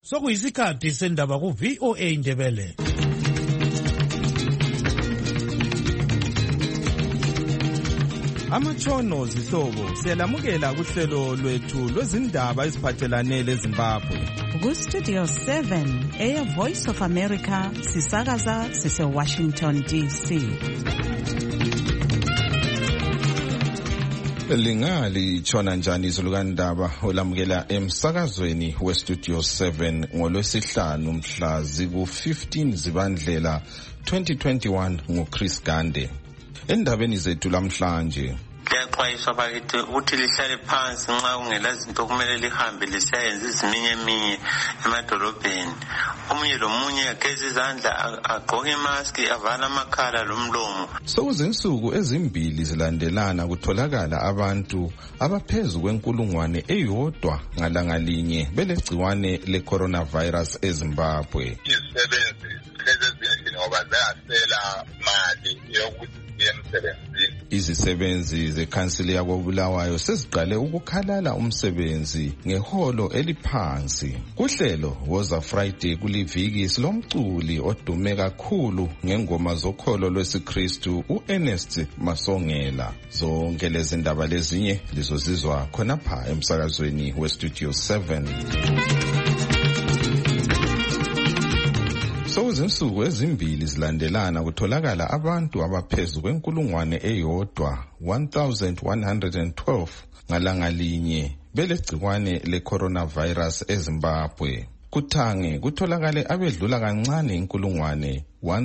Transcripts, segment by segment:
Sokuyisikhathi sendaba ku VOA Indebele. Amatshono zihlobo siyalamukela kuhlelo lwethu lwezindaba eziphathelane leZimbabwe. Ku Studio 7 Air Voice of America sisakaza sise Washington DC. Lingali tshona njani izulukandaba olamukela emsakazweni we Studio 7 ngolwesihlanu mhla ziku-15 Zibandlela 2021 nguChris Gande. Endabeni zethu lamhlanje Liyaxwayiswa bakithi ukuthi lihlale phansi nxa kungela zinto kumele lihambe lisayenza iziminyeminya emadolobheni. Omunye lomunye ageze izandla, agqoke imask, avala amakhala lomlomo. Sokuzinsuku ezimbili zilandelana kutholakala abantu abaphezu kwenkulungwane eyodwa ngalanga linye belegciwane le-coronavirus eZimbabwe. Izisebenzi ezindlini ngoba ziyasela mali yokuthi emsebenzini. Izisebenzi zekhansili yakoBulawayo seziqale ukukhalala umsebenzi ngeholo eliphansi. Kuhlelo Woza Friday kuliviki silomculi odume kakhulu ngengoma zokholo lwesiKristu uErnest Masongela. Zonke lezi ndaba lezinye lizozizwa khonapha emsakazweni we Studio 7. Sokuzinsuku ezimbili zilandelana kutholakala abantu abaphezu kwenkulungwane eyodwa 1112 ngalanga linye belegciwane le-coronavirus eZimbabwe. Kuthange kutholakale abedlula kancane inkulungwane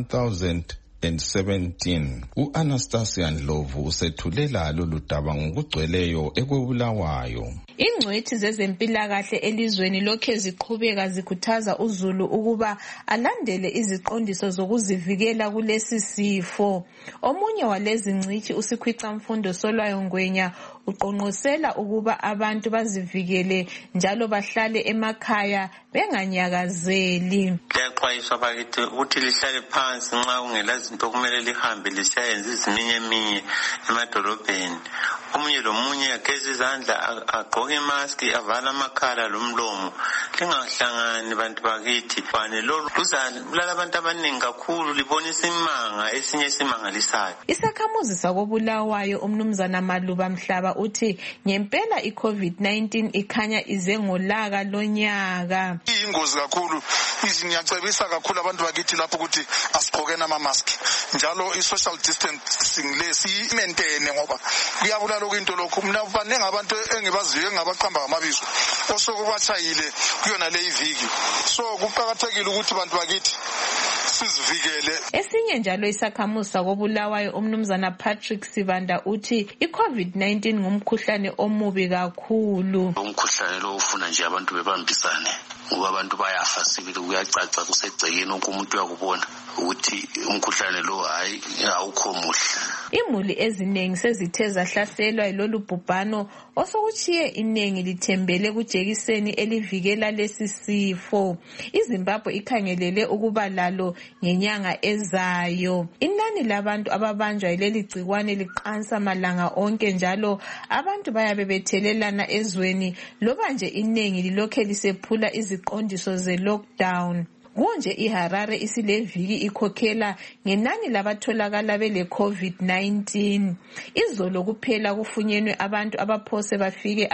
1017. U-Anastasia Ndlovu usethulela lolu daba ngokugcweleyo ekweBulawayo. Ingcwethi zezempilakahle elizweni lokhe ziqhubeka zikhuthaza uzulu ukuba alandele iziqondiso zokuzivikela kulesi sifo. Omunye walezi ngcitshi uSikhwicamfundo Solwayo Ngwenya uqonqosela ukuba abantu bazivikele njalo bahlale emakhaya benganyakazeli. Liyaxwayiswa bakithi ukuthi lihlale phansi nxa kungela zinto kumele lihambe lisayenza iziminyeminya emadolobheni. Omunye lomunye ageze izandla, agqoke imask, avala amakhala lomlomo. Lingahlangani bantu bakithi. Fane lolu luzabulala abantu abaningi kakhulu, libonisa imanga esinye simangalisayo. Isakhamuzi sakoBulawayo umnumzana Maluba Mhlaba uthi ngempela iCovid-19 ikhanya ize ngolaka lonyaka. Ingozi kakhulu. Ngiyacebisa kakhulu abantu bakithi lapho ukuthi asigqokeni ama-mask. Njalo i-social distancing lesi maintain ngoba kuyabulala into lokho. Mina baningi abantu engibaziyo engabaqamba ngamabizo osokubatshayile kuyona le iviki. So kuqakathekile ukuthi abantu bakithi sizivikele. Esinye njalo isakhamuzi sakoBulawayo umnumzana Patrick Sibanda uthi iCovid-19 ngumkhuhlane omubi kakhulu. Umkhuhlane lo ufuna nje abantu bebambisane ngoba abantu bayafa sibili kuyacaca kusegcekeni umuntu uyakubona ukuthi umkhuhlane lo hayi awukho muhle. Imuli eziningi sezithe zahlaselwa yilolu bhubhano osokuchiye inengi lithembele kujekiseni elivikela lesi sifo. iZimbabwe ikhangelele ukuba lalo ngenyanga ezayo. Inani labantu ababanjwa yileli gciwane liqansa malanga onke njalo abantu bayabe bethelelana ezweni loba nje inengi lilokhe lisephula iziqondiso ze-lockdown. Kunje iHarare isileviki ikhokhela ngenani labatholakala bele COVID-19. Izolo kuphela kufunyenwe abantu abaphose bafike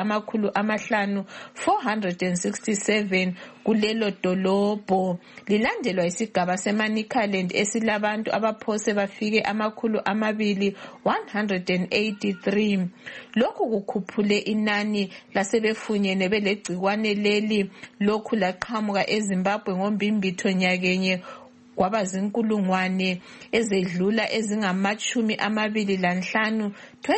467 kulelo dolobho. Lilandelwa isigaba seManicaland esilabantu abaphose bafike 283. Lokhu kukhuphule inani lasebefunyene belegciwane leli lokhu laqhamuka eZimbabwe ngombimbi nyakenye kwaba zinkulungwane ezedlula ezingama-25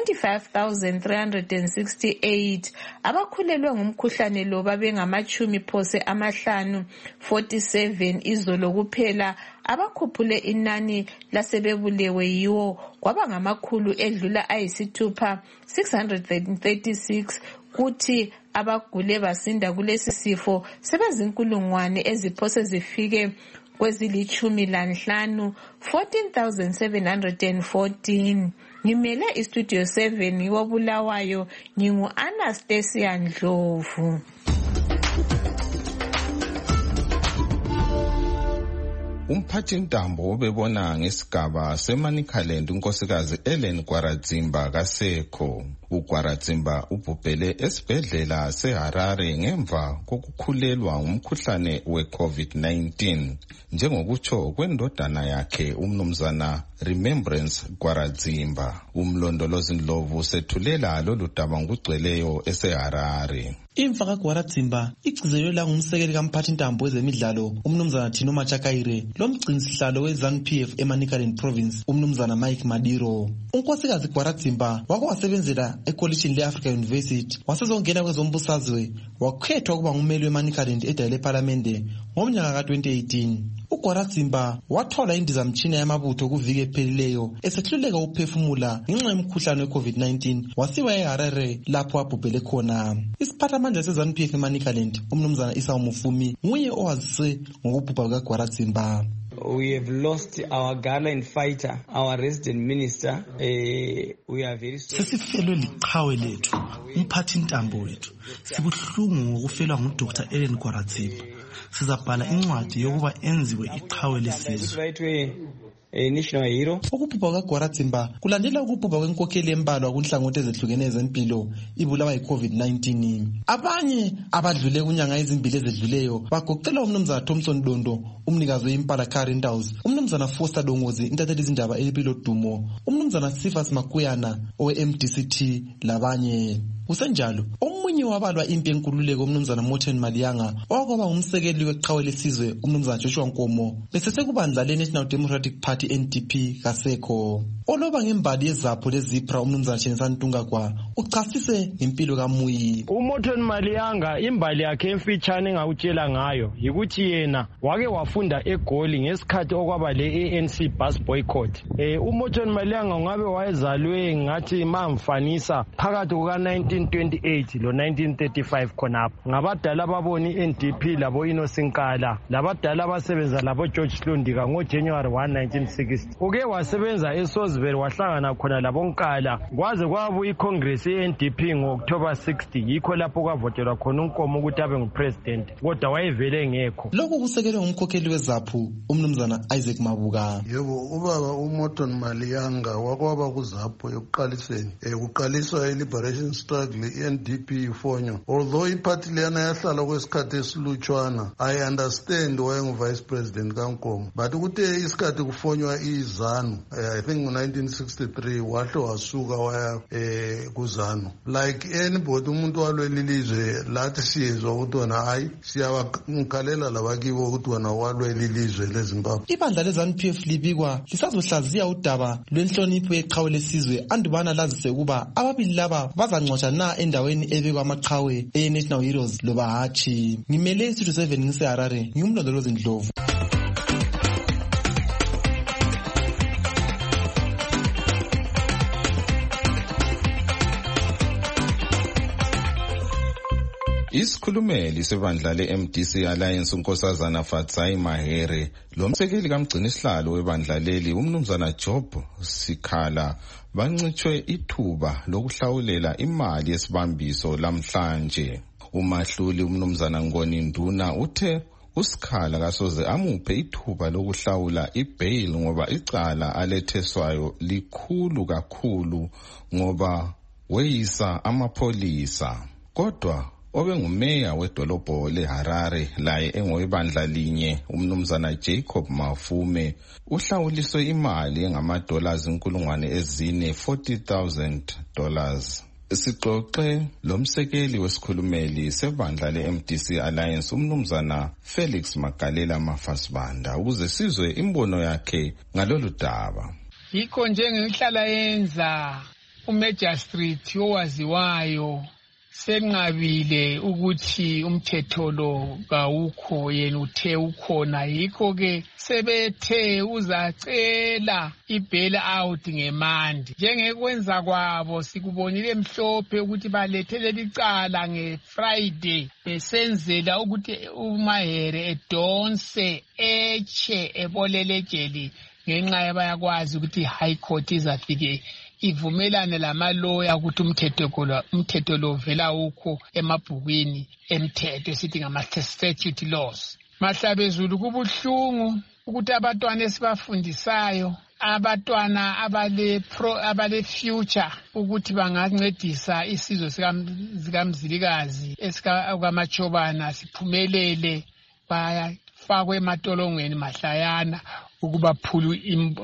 25,368 abakhulelwe ngumkhuhlane lo babengama-50 47 izolo kuphela abakhuphule inani lasebebulewe yiwo kwaba ngamakhulu edlula ayisithupha 636 kuthi abagule basinda kulesi sifo sebezinkulungwane eziphose zifike kwezili-15 14,714. Ngimele iStudio 7 woBulawayo ngingu-Anastasia Ndlovu. umphathintambo obebona ngesigaba seManicaland unkosikazi Ellen Gwaradzimba kasekho. uGwaradzimba ubhubhele esibhedlela seHarare ngemva kokukhulelwa ngumkhuhlane we-COVID-19 njengokutsho kwendodana yakhe umnumzana Remembrance Gwaradzimba. Umlondolozi Ndlovu usethulela lolu daba ngokugcweleyo eseHarare. Imfa kaGwaradzimba igcizelwe ngumsekeli kamphathintambo wezemidlalo umnumzana Thino Machakaire lomgcinisihlalo weZANU-PF eManicaland Province umnumzana Mike Madiro. Unkosikazi Gwaradzimba wake wasebenzela ekolishini le-Africa University wasezongena kwezombusazwe wakhethwa ukuba ngummeli weManicaland edale lePhalamende ngomnyaka ka-2018. uGwaradzimba wathola indizamtshina yamabutho kuviki ephelileyo esehluleka ukuphefumula ngenxa yomkhuhlane we-COVID-19 wasiwa eHarare lapho abhubhele khona. Isiphathamandla seZANU-PF eManicaland umnumzana Isa Mufumi nguye owazise ngokubhubha kukaGwaradzimba. We have lost our gallant fighter, our resident minister. We are very sorry. Sesifelwe liqhawe lethu, umphathintambo wethu. Sibuhlungu ngokufelwa nguDr. Ellen Gwaradzimba. Sizabhala incwadi yokuba enziwe iqhawe lesizwe. National hero. Ukubhubha kaGwaradzimba kulandela ukubhubha kwenkokheli embalwa kunhlangothi ezehlukeneyo zempilo ibulawa yi-COVID-19. Abanye abadlule kunyanga ezimbili ezedluleyo bagoqela umnumzana Thompson Dondo, umnikazi weImpala Car Rentals, umnumzana Foster Dongozi, intatheli izindaba elipilo dumo, umnumzana Sifas Makuyana owe-MDCT labanye. Kusenjalo, omunye wabalwa impi yenkululeko umnumzana Morton Maliyanga owakwaba umsekeli weqhawe lesizwe umnumzana Joshua Nkomo besesekubandla le-National Democratic Party NDP kasekho. Oloba ngembali yezapho lezipra umnumzana Chenisani Ntungagwa uchasise ngempilo kaMuyi. uMorton Maliyanga imbali yakhe emfitshane engawutshela ngayo yikuthi yena wake wafunda eGoli ngesikhathi okwaba le-ANC bus boycott. uMorton Maliyanga ngabe wayezalwe ngathi mamfanisa phakathi kuka-1928 lo-1935 khonapho. Ngabadala ababona i-NDP labo Inosinkala labadala abasebenza labo George Slundika ngoJanuary 1, 1960. Uke wasebenza eSosbury wahlangana khona labonkala kwaze kwabuya iCongress ye-NDP ngo-October 60 yikho lapho kwavotelwa khona uNkomo ukuthi abe ngupresident kodwa wayevele ngekho. Lokhu kusekelwe ngumkhokheli wezaphu umnumzana Isaac Mabuka. Yebo, ubaba uMorton Maliyanga wakwaba kuzapho ekuqaliseni kuqaliswa i-Liberation Struggle i-NDP ifonyo. Although iparty leyana yahlala kwesikhathi esilutshwana, I understand wayengu-vice president kaNkomo, but ukuthe isikhathi kufonywa iZANU I think ngo-1963 wahle wasuka waya kuZANU. Like anybody umuntu walweli lizwe lathi siyezwa ukuthi wona hayi siyabakhalela labakibo ukuthi wona walweli lizwe leZimbabwe. Ibandla leZANU-PF libikwa lisazohlaziya udaba lwenhlonipho yeqhawe lesizwe andubana lazise ukuba ababili laba bazancotsha na endaweni ebekwa amaqhawe e-National Heroes loba hatshi. Ngimele iStudio 7 ngiseHarare ngimlondolozi Ndlovu. Isikhulumeli sebandla le-MDC Alliance unkosazana Fatsai Mahere lomsekeli kamgcinisihlalo webandla leli umnumzana Job Sikhala bancitshwe ithuba lokuhlawulela imali yesibambiso lamhlanje. Umahluli umnumzana Ngoni Nduna uthe uSikhala kasoze amuphe ithuba lokuhlawula ibail ngoba icala aletheswayo likhulu kakhulu ngoba weyisa amapholisa. Kodwa obengumeya wedolobho leHarare laye engowebandla linye umnumzana Jacob Mafume uhlawuliswe imali engama-dollars 40,000. Sixoxe lomsekeli wesikhulumeli sebandla le-MDC Alliance umnumzana Felix Magalela Mafasibanda ukuze sizwe imbono yakhe ngalolu daba. Yikho njengenhlala yenza uMagistrate owaziwayo senqabile ukuthi umthetho lo kawukho yena uthe ukhona, yikho ke sebethe uzacela ibail out ngemandi. Njengekwenza kwabo sikubonile mhlophe ukuthi balethele licala ngeFriday besenzela ukuthi uMahere edonse eche ebolele ejele ngenxa bayakwazi ukuthi high court izafike ivumelane lamaloya ukuthi umthetho lo vela ukho emabhukwini emthetho esithi ngama statute laws. Mahlabezulu kubuhlungu ukuthi abantwana esibafundisayo abantwana abale future ukuthi bangancedisa isizwe sikamzilikazi esikaMachobana siphumelele bayafakwe ematolongweni mahlayana ukuba phulu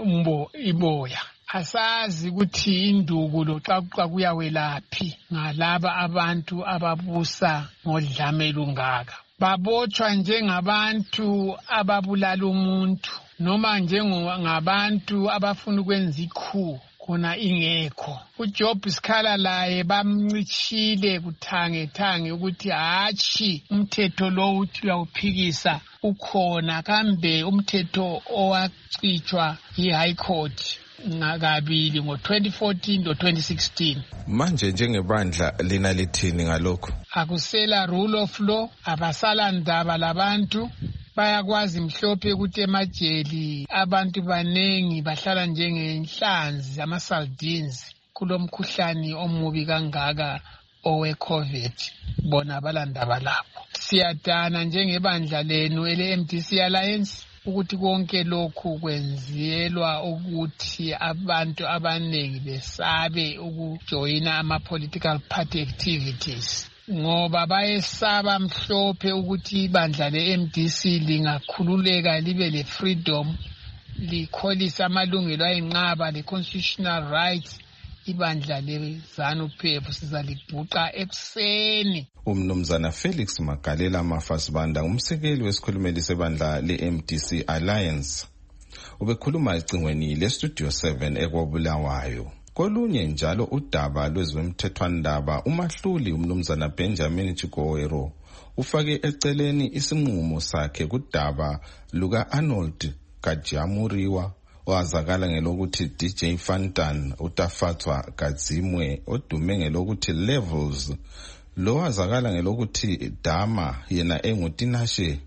iboya. Asazi ukuthi induku loxaxa kuyawelaphi ngalaba abantu ababusa ngodlame lungaka. Babotshwa njengabantu ababulala umuntu noma njengabantu abafuna ukwenza ikhu khona ingekho. uJob Sikhala laye bamncishile kuthange ukuthi hatshi umthetho lo uthi uyawuphikisa ukhona kambe umthetho owacitshwa yi-High Court ngakabili ngo-2014 lo-2016. Manje njengebandla lina lithini ngalokho? Akusela rule of law, abasala ndaba labantu, bayakwazi mhlophe ukuthi emajeli abantu banengi bahlala njengenhlanzi ama-sardines kulomkhuhlane omubi kangaka owe-COVID, bona balandaba lapho. Siyadana njengebandla lenu ele-MDC Alliance ukuthi konke lokhu kwenzielwa ukuthi abantu abanengi besabe ukujoyina ama-political party activities, ngoba bayesaba mhlophe ukuthi ibandla le-MDC lingakhululeka libe le-freedom, likholisa amalungelo ayinqaba le-constitutional rights. Ibandla leZANU-PF sizalibhuqa ekuseni. Umnumzana Felix Magalela Mafasibanda umsekeli wesikhulumeli sebandla le-MDC Alliance ubekhuluma ecingweni le-Studio 7 eKwaBulawayo. Kolunye njalo udaba lwezomthethwandaba umahluli umnumzana Benjamin Chigowero ufake eceleni isinqumo sakhe kudaba luka-Arnold Kajamuriwa owazakala ngelokuthi DJ Fantan, uTafatswa Kadzimwe odume ngelokuthi Levels, lo wazakala ngelokuthi Dama yena enguTinashe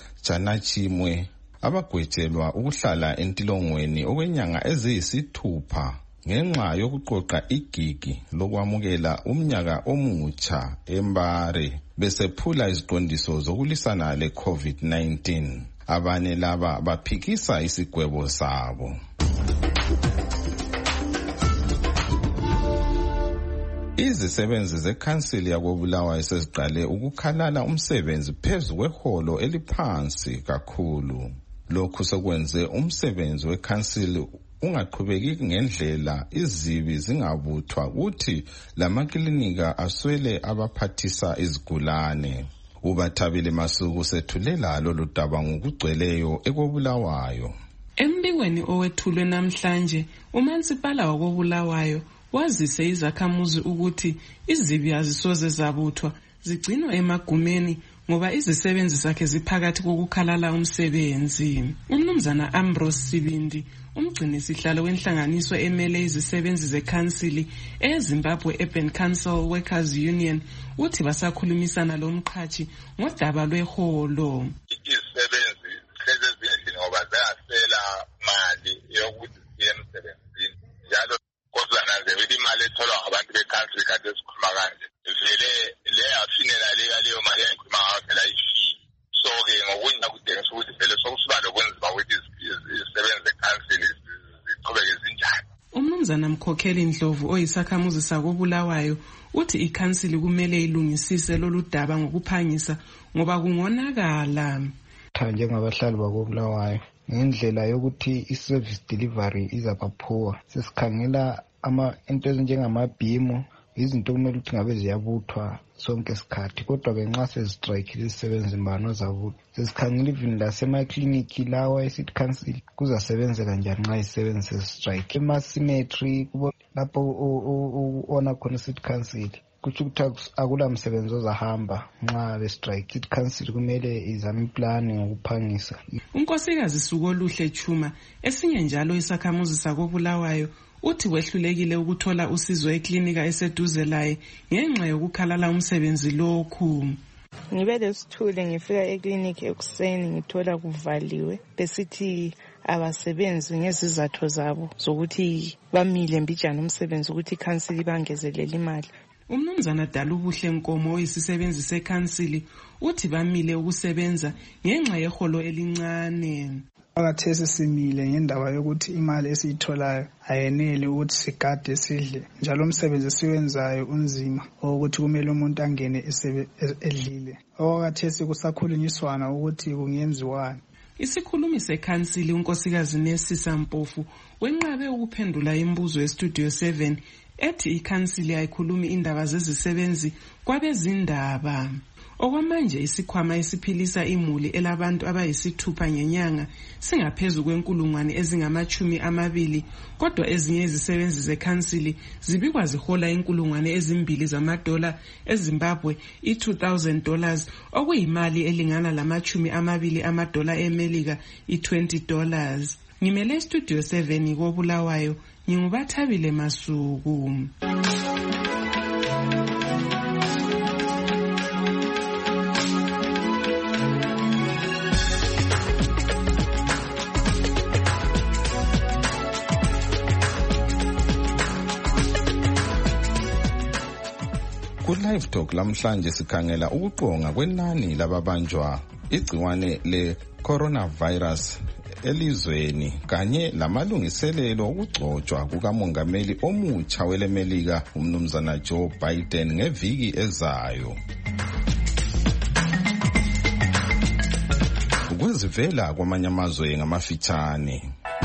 Chanachimwe, abagwetshelwa ukuhlala entilongweni okwenyanga eziyisithupha ngenxa yokuqoqa igigi lokwamukela umnyaka omutsha eMbare besephula iziqondiso zokulisana le-COVID-19. Abanye laba baphikisa isigwebo sabo. Izisebenzi zekhansili yakoBulawayo seziqale ukukhalala umsebenzi phezu kweholo eliphansi kakhulu. Lokhu sekwenze umsebenzi wekhansili ungaqhubeki ngendlela, izibi zingabuthwa ukuthi lamaklinika aswele abaphathisa izigulane. UBathabile Masuku sethulela lolu daba ngokugcweleyo eKwaBulawayo. Embikweni owethulwe namhlanje, uMansipala wakoBulawayo wazise izakhamuzi ukuthi izibi azisoze zabuthwa zigcinwa emagumeni ngoba izisebenzi zakhe ziphakathi kokukhalala umsebenzi. Umnumzana Ambrose Sibindi, umgcini sihlalo wenhlanganiso emele izisebenzi zekhansili eZimbabwe Urban Council Workers Union, uthi basakhulumisana lomqhashi ngodaba lweholo. Izisebenzi sezezindlini ngoba ziyasela mali yokuthi siye emsebenzini, njalo kodwa nanzewile imali etholwa ngabantu bekhansili kade sikhuluma kanje vele le afinela leyo mali engikhuluma ngayo vele ayifiki. So-ke ngokunye kudengisa ukuthi vele sokusiba lokwenzima ukuthi izisebenzi zekhansili ziqhubeke zinjani. Umnumzana Mkhokheli Ndlovu oyisakhamuzi sakoBulawayo uthi ikhansili kumele ilungisise lolu daba ngokuphangisa ngoba kungonakala. Njengabahlali bakoBulawayo ngendlela yokuthi i-service delivery izabaphuwa, sesikhangela into ezinjengamabhimu, izinto kumele ukuthi ngabe ziyabuthwa sonke isikhathi, kodwa benxa sezistrike izisebenzi mbano zabuthwa. Sesikhangela even lasemakliniki lawa eCity Council kuzasebenzela njani nxa izisebenzi sezistrike. Ema-cemetery lapho ona khona iCity Council kutsho ukuthi akula msebenzi ozahamba nxa bestrike. City Council kumele izame iplani ngokuphangisa. Unkosikazi Sukoluhle Chuma, esinye njalo isakhamuzi sakoBulawayo, uthi wehlulekile ukuthola usizo eklinika eseduze laye ngenxa yokukhalala umsebenzi lokhu. Ngibe lesithule ngifika eklinika ekuseni ngithola kuvaliwe besithi abasebenzi ngezizathu zabo zokuthi bamile mbijana umsebenzi ukuthi ikhansili bangezelela imali. Umnumzana Dalubuhle Nkomo oyisisebenzi sekhansili uthi bamile ukusebenza ngenxa yeholo elincane. Akathesi simile ngendaba yokuthi imali esiyitholayo ayenele ukuthi sigade sidle, njalo umsebenzi esiwenzayo unzima ukuthi kumele umuntu angene edlile. Akathesi kusakhulunyiswana ukuthi kungenziwani. Isikhulumi sekhansili unkosikazi Nesisa Mpofu wenqabe ukuphendula imibuzo eStudio 7 ethi ikhansili ayikhulumi indaba zezisebenzi kwabezindaba. Okwamanje isikhwama esiphilisa imuli elabantu abayisithupha ngenyanga singaphezulu kwenkulungwane ezingama-20, kodwa ezinye izisebenzi zekhansili zibikwa zihola inkulungwane ezimbili $2 eZimbabwe, $2,000, okuyimali elingana $20 eMelika, $20. Ngimele Studio 7 koBulawayo, nginguBathabile Masuku. Ku-Live Talk lamhlanje sikhangela ukuqonga kwenani lababanjwa igciwane le-coronavirus elizweni kanye lamalungiselelo okugcotshwa kukamongameli omutsha welemelika umnumzana Joe Biden ngeviki ezayo. Ukwezivela kwamanye amazwe ngamafitshane.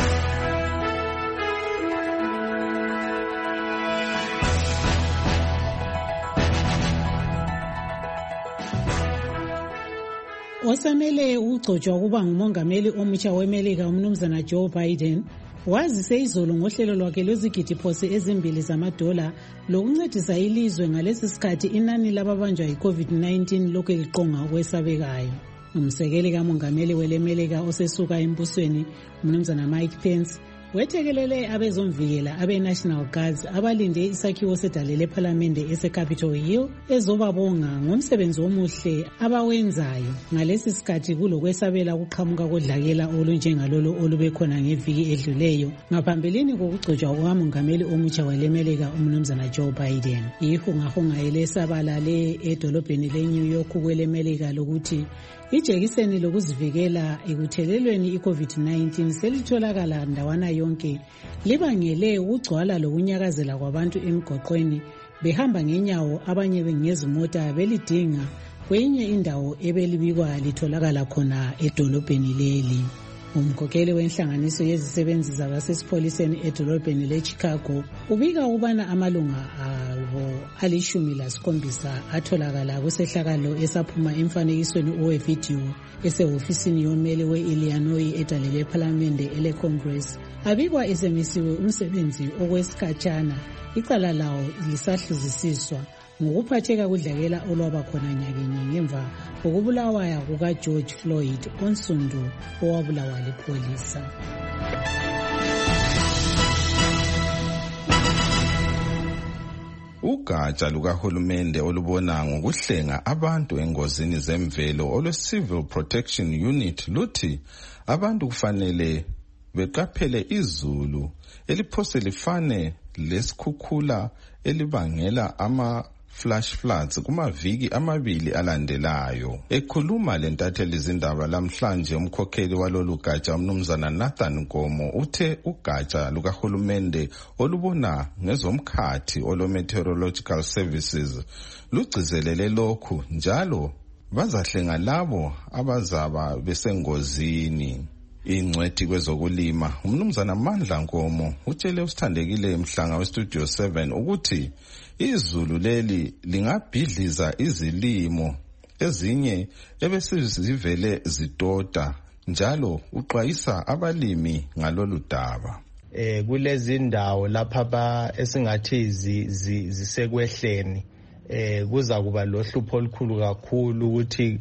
Osamele ugcotshwa kuba ngumongameli omutsha wemelika umnumzana Joe Biden wazise izolo ngohlelo lwakhe lwezigidi ezimbili $2 lokuncedisa ilizwe ngalesi sikhathi inani lababanjwa yi-COVID-19 lokhu liqonga okwesabekayo. Umsekeli kamongameli welemelika osesuka embusweni umnumzana Mike Pence wethekelele abezomvikela abe-National Guards abalinde isakhiwo sedale lephalamende ese-Capitol Hill ezobabonga ngomsebenzi omuhle abawenzayo ngalesi sikhathi kulokwesabela ukuqhamuka kodlakela olunjengalolo olubekhona ngeviki edluleyo ngaphambilini kokugcotshwa kukamongameli omutsha welemelika umnumzana Joe Biden. Ihungahunga elesabalale edolobheni le-New York kwelemelika lokuthi ijekiseni lokuzivikela ekuthelelweni i-COVID-19 selitholakala ndawana yonke libangele ukugcwala lokunyakazela kwabantu emgwaqweni behamba ngenyawo abanye ngezimota belidinga kwenye indawo ebelibikwa litholakala khona edolobheni leli. Umkhokheli wenhlanganiso yezisebenzi zabasesipholiseni edolobheni le-Chicago ubika ukubana amalunga abo ali-17 atholakala kusehlakalo esaphuma emfanekisweni owevidiyo esehofisini yommeli we-Illinois edale lephalamende ele-Congress abikwa esemisiwe umsebenzi okwesikhatshana icala lawo lisahluzisiswa ngokuphatheka kudlakela olwaba khona nyakenye ngemva kokubulawa kukaGeorge Floyd onsundu owabulawa lipholisa. Ugatsha lukahulumende olubona ngokuhlenga abantu engozini zemvelo olwe-Civil Protection Unit luthi abantu kufanele beqaphele izulu eliphose lifane lesikhukhula elibangela flash floods kumaviki 2 alandelayo. Ekhuluma lentatheli izindaba lamhlanje umkhokheli walolu gatsha umnumzana Nathan Nkomo uthe ugatsha lukahulumende olubona ngezomkhathi olo-Meteorological Services lugcizelele lokhu njalo bazahlenga labo abazaba besengozini. Ingcwethi kwezokulima umnumzana Mandla Nkomo utshele usithandekile emhlanga weStudio 7 ukuthi izulu leli lingabhidliza izilimo ezinye ebesizivele zitota njalo uxwayisa abalimi ngalolu daba. Kulezi ndawo lapha esingathi zisekwehleni kuza kuba lohlupho olukhulu kakhulu ukuthi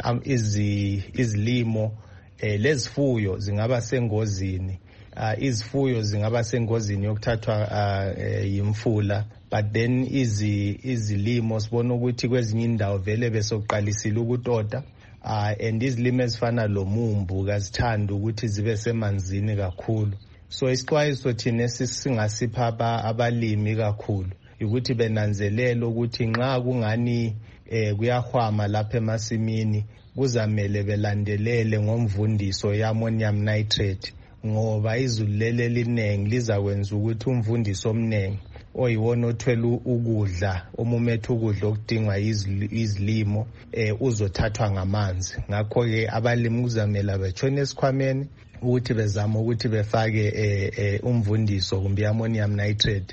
izilimo lezifuyo zingaba sengozini. Izifuyo zingaba sengozini yokuthathwa yimfula, but then izilimo sibona ukuthi kwezinye indawo vele besoqalisile ukutota and izilimo ezifana lomumbu kazithanda ukuthi zibe semanzini kakhulu. So isixwayiso thina singasipha abalimi kakhulu ukuthi benanzelele ukuthi nxa kungani kuyahwama lapha emasimini kuzamele belandelele ngomvundiso ye-ammonium nitrate ngoba izulu leli linengi lizakwenza ukuthi umvundiso omningi oyiwona othwele ukudla omumethe ukudla okudingwa izilimo uzothathwa ngamanzi. Ngakho-ke abalimi kuzamela betshone esikhwameni ukuthi bezama ukuthi befake umvundiso kumbe i-ammonium nitrate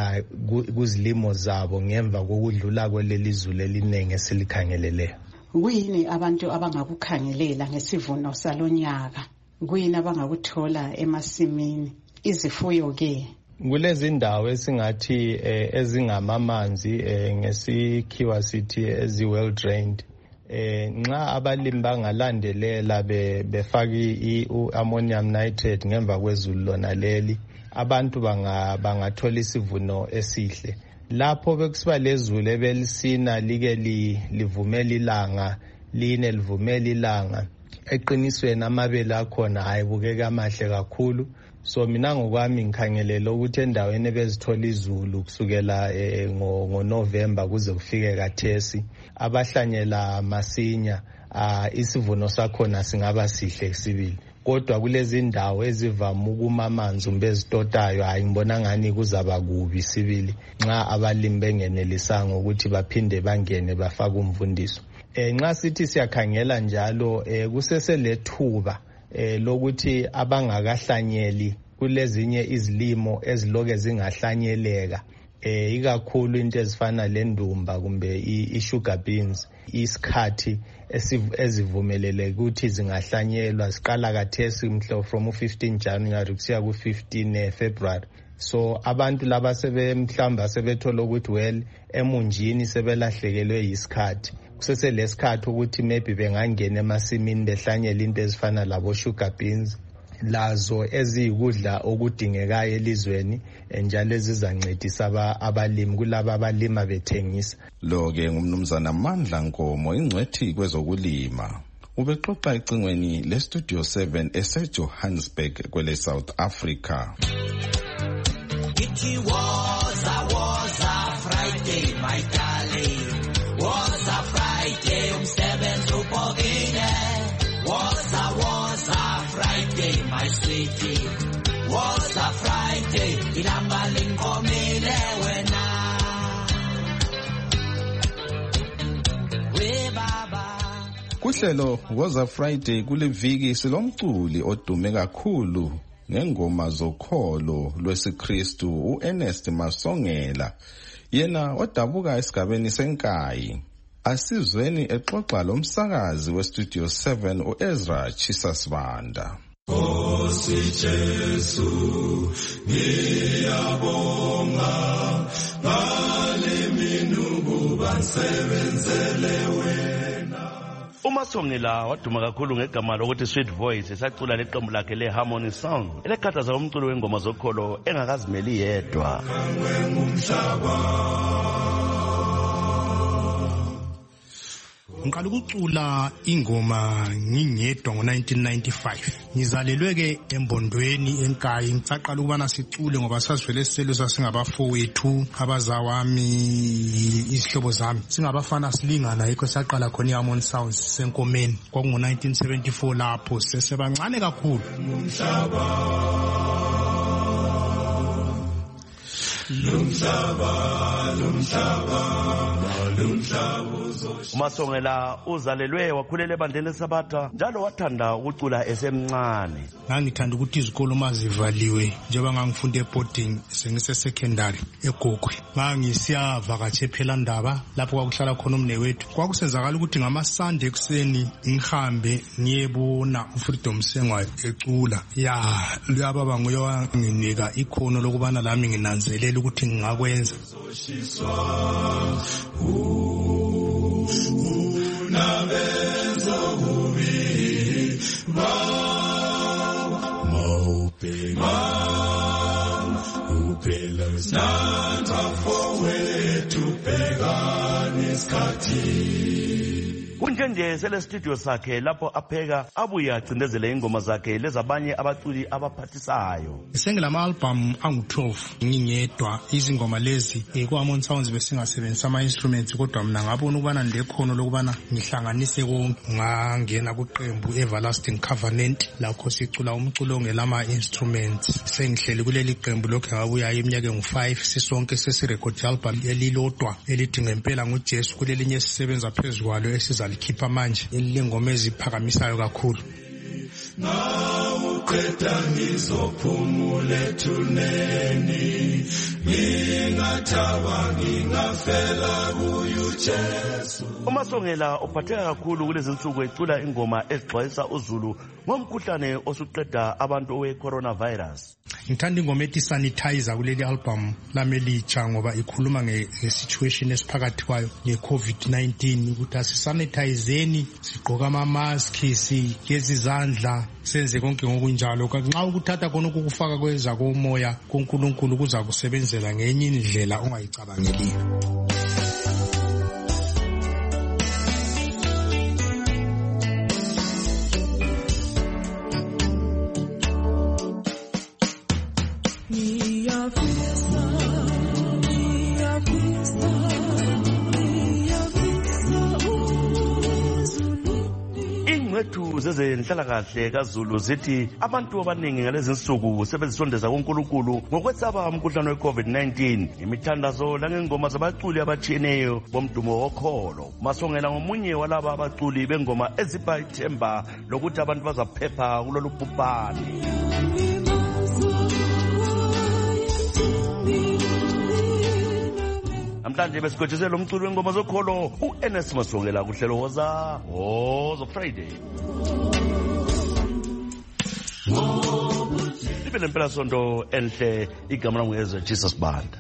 kuzilimo zabo ngemva kokudlula kweleli izulu elinengi esilikhangeleleyo. Kuyini abantu abangakukhangelela ngesivuno salonyaka? Kuyini abangakuthola emasimini? Izifuyo-ke kulezi ndawo esingathi ezingamamanzi ngesikhiwa sithi ezi-well drained, nxa abalimi bangalandelela befaki i-ammonium nitrate ngemva kwezulu lona leli, abantu bangathola isivuno esihle. Lapho bekusiba lezulu ebelisina like livumela ilanga, line livumela ilanga, eqinisweni amabele akhona ayibukeka amahle kakhulu. So mina ngokwami ngikhangelela ukuthi endaweni ebezithola izulu kusukela ngoNovember kuze kufike kathesi abahlanyela masinya isivuno sakhona singaba sihle sibili. Kodwa kulezi ndawo ezivama ukuma amanzi umbe ezitotayo ngibona ngani kuzaba kubi sibili nxa abalimi bengenelisanga ukuthi baphinde bangene bafake umvundiso. Nxa sithi siyakhangela njalo kuseselethuba lokuthi abangakahlanyeli kulezinye izilimo eziloke zingahlanyeleka, ikakhulu into ezifana lendumba kumbe i-sugar beans, isikhathi ezivumelele ukuthi zingahlanyelwa siqala kathesi from 15 January kusiya ku-15 February. So abantu laba mhlawumbe sebethola ukuthi emunjini sebelahlekelwe yisikhathi, kuseselesikhathi ukuthi maybe bengangena emasimini behlanyela into ezifana labo sugar beans, lazo eziyikudla okudingekayo elizweni njalo ezizancedisa abalimi kulabo abalima bethengisa. Lo-ke ngumnumzana Mandla Nkomo, ingcwethi kwezokulima. Ubexoxa ecingweni leStudio 7 eseJohannesburg kwele South Africa. It was a Friday, my darling. Was a Friday, umsebenzi ubhokile. Was a Friday, my sweetie. Was a Friday, ilamba linkomile wena. We baba. Kuhlelo Was a Friday kule viki silomculi odume kakhulu ngengoma zokholo lwesiKristu uErnest Masongela, yena odabuka esigabeni senkayi. Asizweni exoxa lomsakazi weStudio 7 uEzra Chisasibanda. Nkosi Jesu ngiyabonga ngale minuku bansebenzele wena. uMasongela waduma kakhulu ngegama lokuthi Sweet Voice, esacula leqembu lakhe leHarmony Song elekhathaza umculo wengoma zokholo engakazimeli yedwa. Ngiqala ukucula ingoma ngingedwa ngo1995. Ngizalelwe ke embondweni enkayi, ngisaqala ukubana sicule ngoba sasivele siselo sasingabafowethu, abazawami, izihlobo zami. Singabafana silingana yikho saqala khona iHarmony Sounds senkomeni. Kwakungo1974 lapho sesebancane kakhulu. uMasongela uzalelwe wakhulela ebandleni leSabatha njalo wathanda ukucula esemncane. Ngangithanda ukuthi izikolo mazivaliwe njengoba ngangifunda eboarding sengise secondary eGogwe. Ngangisiyavakatsha ePhelandaba lapho kwakuhlala khona umnewethu. Kwakusenzakala ukuthi ngamaSunday ekseni ngihambe ngiyebona uFreedom Sengwa ecula. Luyababa nguye wanginika ikhono lokubana lami nginanzelela ukuthi ngingakwenza. Unabenza ubi uphela sinatha fowethu bhekani isikhathi. namhlanje sele studio sakhe lapho apheka abuye acindezele ingoma zakhe lezabanye abaculi abaphathisayo. Sengilama-album angu-12 ngingedwa. Izingoma lezi kwa-Harmony Sounds besingasebenzisa ama-instruments, kodwa mina ngabona ukubana ndekhono lokubana ngihlanganise konke. Ngangena kuqembu Everlasting Covenant lakho sicula umculo ongelama-instruments. Sengihleli kuleli qembu lokhu ngabuya iminyaka engu-5 sisonke sesirekhodi album elilodwa elithi ngempela nguJesu, kulelinye esisebenza phezu kwalo esizalikhipha manje elilengoma eziphakamisayo kakhulu. Nawuqeda ngizophumula ethuneni, ngingathaba ngingafela kuyo Jesu. uMasongela uphatheka kakhulu kulezi nsuku ecula ingoma ezixwayisa uzulu ngomkhuhlane osuqeda abantu owe-coronavirus. Ngithanda ingoma ethi sanitizer kuleli album lami elitsha ngoba ikhuluma nge-situation esiphakathi kwayo nge-COVID-19 ukuthi asisanitizeni, sigqoka ama-maski, sigeze izandla, senze konke ngokunjalo. Nxa ukuthatha khona ukufaka kweza komoya kuNkulunkulu kuza kusebenzela ngenye indlela ongayicabangeliyo. Zezenhlalakahle kaZulu zithi abantu abaningi ngalezi nsuku sebezisondeza kuNkulunkulu ngokwesaba umkhuhlane we-COVID-19, imithandazo langengoma zabaculi abatshiyeneyo bomdumo wokholo. Masongela ngomunye walaba abaculi bengoma ezipha ithemba lokuthi abantu bazaphepha kulolu bhubhane. Namhlanje besikhotshiswe lo mculi wengoma zokholo u-Ernest Masongela kuhlelo Woza Friday. Libe lempela sonto enhle, igama langu Ezra Jesus Banda.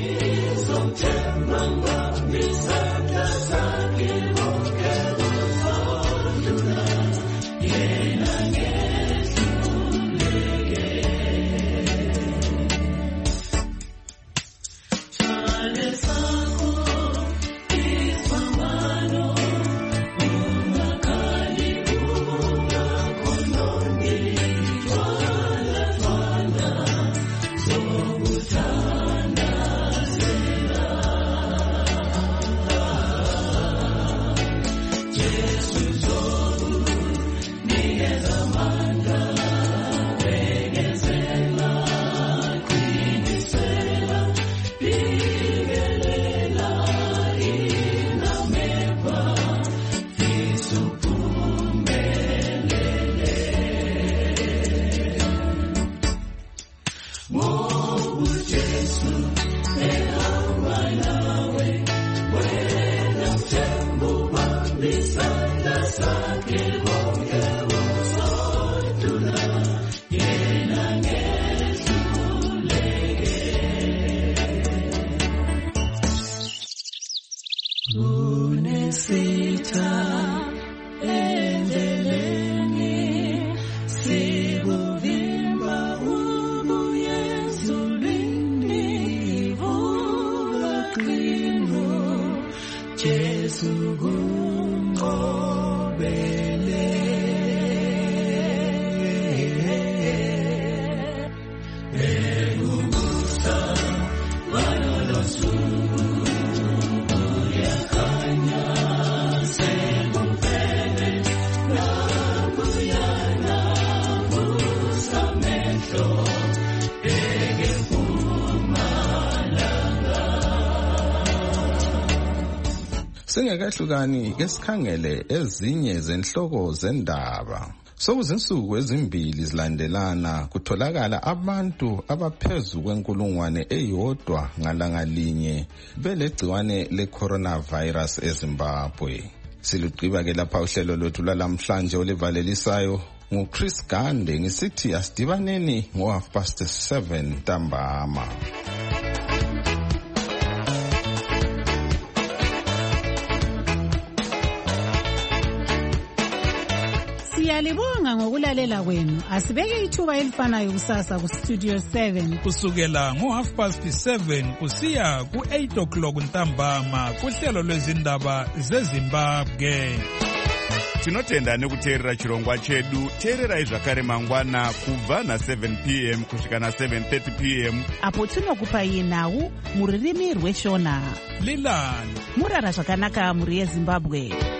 Singakahlukani esikhangele ezinye zenhloko zendaba. Sokuzinsuku ezimbili zilandelana kutholakala abantu abaphezu kwenkulungwane eyodwa ngalanga linye belegciwane le-coronavirus eZimbabwe. Siluqiba ke lapha uhlelo lwethu lalamhlanje olivalelisayo nguChris Gande ngisithi asidibaneni ngo-7:30 ntambama. Siyalibonga ngokulalela kwenu. Asibeke ithuba elifanayo kusasa ku Studio 7 kusukela ngo-7:30 kusiya ku-8 o'clock ntambama kuhlelo lwezindaba zeZimbabwe. tinotenda nekuteerera chirongwa chedu. Teererai zvakare mangwana kubva na7 p.m. kusvika na7:30 p.m. apo tinokupai nhau mururimi rweshona. Lilani murara zvakanaka muri yeZimbabwe.